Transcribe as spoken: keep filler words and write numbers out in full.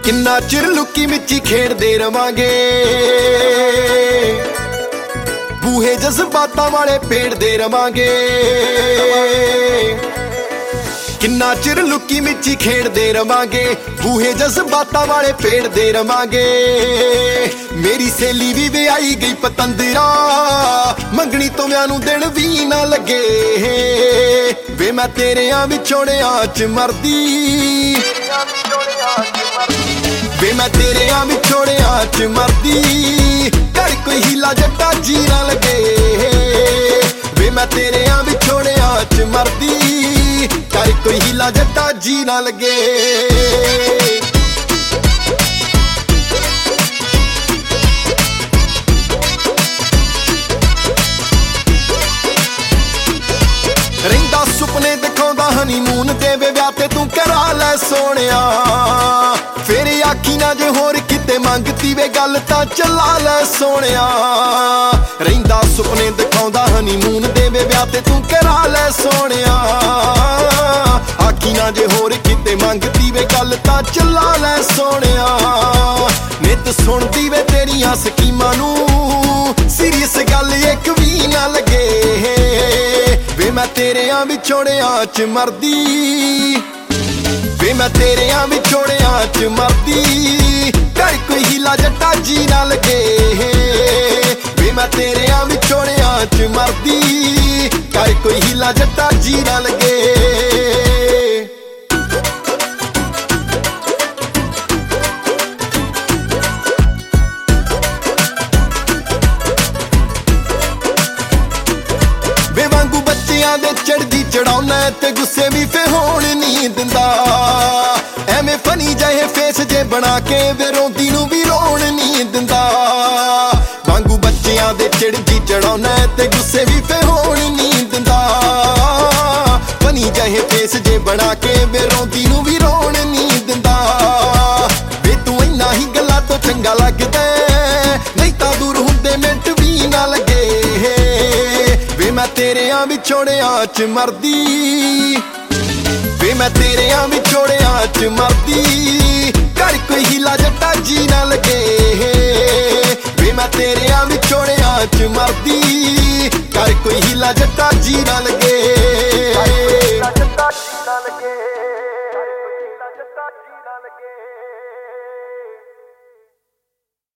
ਕਿੰਨਾ ਚਿਰ ਲੁੱਕੀ ਮਿੱਚੀ ਖੇਡਦੇ ਰਵਾਂਗੇ, ਬੂਹੇ ਜਜ਼ਬਾਤਾਂ ਵਾਲੇ ਪੇੜਦੇ ਰਵਾਂਗੇ। ਕਿੰਨਾ ਚਿਰ ਲੁੱਕੀ ਮਿੱਚੀ ਖੇਡਦੇ ਰਵਾਂਗੇ, ਬੂਹੇ ਜਜ਼ਬਾਤਾਂ ਵਾਲੇ ਪੇੜਦੇ ਰਵਾਂਗੇ। ਮੇਰੀ ਸਹੇਲੀ ਵੀ ਵਿਆਹੀ ਗਈ ਪਤੰਦਰਾ, ਮੰਗਣੀ ਤੋਂ ਵਿਆਹ ਨੂੰ ਦਿਨ ਵੀ ਨਾ ਲੱਗੇ। ਵੇ ਮੈਂ ਤੇਰਿਆਂ ਵਿਛੋੜਿਆਂ ਚ ਮਰਦੀ, ਵੇ ਮੈਂ ਤੇਰਿਆਂ ਵਿਛੋੜਿਆਂ ਚ ਮਰਦੀ। ਕਰ ਕੋਈ ਹੀਲਾ ਜੱਟਾ ਜੀ ਨਾ ਲੱਗੇ, ਵੇ ਮੈਂ ਤੇਰਿਆਂ ਵਿਛੋੜਿਆਂ ਚ ਮਰਦੀ। ਕਰ ਕੋਈ ਹੀਲਾ ਜੱਟਾ ਜੀ ਨਾ ਲੱਗੇ। ਰਹਿੰਦਾ ਸੁਪਨੇ ਦਿਖਾਉਂਦਾ ਹਨੀਮੂਨ ਦੇ ਵੇ ਵਿਆਹ ਤੇ ਤੂੰ ਕਰਾ ਲੈ ਸੋਹਣਿਆ। ਫੇਰ ਆਖੀ ਨਾ ਜੇ ਹੋਰ ਕਿਤੇ ਮੰਗਤੀ ਵੇ ਗੱਲ ਤਾਂ ਚਲਾ ਲੈ ਸੋਹਣਿਆ। ਰਹਿੰਦਾ ਸੁਪਨੇ ਦਿਖਾਉਂਦਾ ਹਨੀਮੂਨ ਦੇ ਵੇ ਵਿਆਹ ਤੇ ਤੂੰ ਕਰਾ ਲੈ ਸੋਹਣਿਆ। ਆਖੀ ਨਾ ਜੇ ਹੋਰ ਕਿਤੇ ਮੰਗਤੀ ਵੇ ਗੱਲ ਤਾਂ ਚਲਾ ਲੈ ਸੋਹਣਿਆ। ਨਿੱਤ ਸੁਣਦੀ ਵੇ ਤੇਰੀਆਂ ਸਕੀਮਾਂ ਨੂੰ, ਸੀਰੀਅਸ ਗੱਲ ਇੱਕ ਵੀ ਨਾ ਲੱਗੇ। ਵੇ ਮੈਂ ਤੇਰਿਆਂ ਵਿਛੋੜਿਆਂ ਚ ਮਰਦੀ, ਵੇ ਮੈਂ ਤੇਰਿਆਂ ਵਿਛੋੜਿਆਂ ਚ ਮਰਦੀ। ਕਰ ਕੋਈ ਹੀਲਾ ਜੱਟਾ ਜੀ ਨਾ ਲੱਗੇ, ਵੇ ਮੈਂ ਤੇਰਿਆਂ ਵਿਛੋੜਿਆਂ ਚ ਮਰਦੀ। ਕਰ ਕੋਈ ਹੀਲਾ ਜੱਟਾ ਜੀ ਨਾ ਲੱਗੇ। ਵੇ ਵਾਂਗੂ ਬੱਚਿਆਂ ਦੇ ਚੜਦੀ ਚੜਾਉਣਾ ਤੇ ਗੁੱਸੇ ਵੀ ਫੇ ਹੋਣ ਨਹੀਂ ਦਿੰਦਾ। ਐਵੇਂ ਫਨੀ ਜਿਹੇ ਫੇਸ ਜੇ ਬਣਾ ਕੇ ਵੇ ਰੋਂਦੀ ਨੂੰ ਵੀ ਰੋਣ ਨਹੀਂ ਦਿੰਦਾ। ਵਾਂਗੂ ਬੱਚਿਆਂ ਦੇ ਚੜਦੀ ਚੜਾਉਣਾ ਤੇ ਗੁੱਸੇ ਵੀ ਫੇ ਹੋਣ ਨਹੀਂ ਦਿੰਦਾ। ਫਨੀ ਜਿਹੇ ਫੇਸ ਜੇ ਬਣਾ ਕੇ ਵੇ ਰੋਂਦੀ ਨੂੰ ਵੀ ਰੋਣ ਨਹੀਂ ਦਿੰਦਾ। ਵੇ ਤੂੰ ਇੰਨਾ ਹੀ ਗੱਲਾਂ ਤੋਂ ਚੰਗਾ ਲੱਗਦਾ, ਨਹੀਂ ਤਾਂ ਦੂਰ ਹੁੰਦੇ ਮਿੰਟ ਵੀ ਨਾ ਲੱਗੇ। ਵੇ ਮੈਂ ਤੇਰਿਆਂ ਵਿਛੋੜਿਆਂ ਚ ਮਰਦੀ, ਵੇ ਮੈਂ ਤੇਰਿਆਂ ਵਿਛੋੜਿਆਂ ਚ ਮਰਦੀ। ਕਰ ਕੋਈ ਹੀਲਾ ਜੱਟਾ ਜੀ ਨਾ ਲੱਗੇ, ਵੇ ਮੈਂ ਤੇਰਿਆਂ ਵਿਛੋੜਿਆਂ ਚ ਮਰਦੀ। ਕਰ ਕੋਈ ਹੀਲਾ ਜੱਟਾ ਜੀ ਨਾ ਲੱਗੇ।